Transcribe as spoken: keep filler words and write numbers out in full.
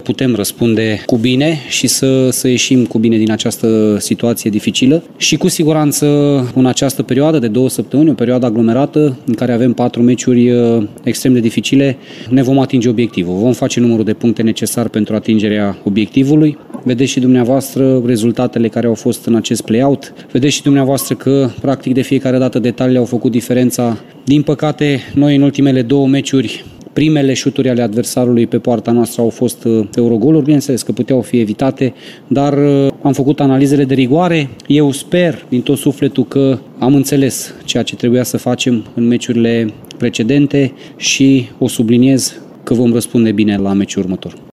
putem răspunde cu bine și să, să ieșim cu bine din această situație dificilă. Și cu siguranță în această perioadă de două săptămâni, o perioadă aglomerată în care avem patru meciuri extrem de dificile, ne vom atinge obiectivul. Vom face numărul de puncte necesar pentru atingerea obiectivului. Vedeți și dumneavoastră rezultatele care au fost în acest play-out. Vedeți și dumneavoastră că practic de fiecare dată detaliile au făcut diferența. Din păcate, noi în ultimele două meciuri, primele șuturi ale adversarului pe poarta noastră au fost eurogoluri, bineînțeles că puteau fi evitate, dar am făcut analizele de rigoare. Eu sper din tot sufletul că am înțeles ceea ce trebuia să facem în meciurile precedente și o subliniez că vom răspunde bine la meciul următor.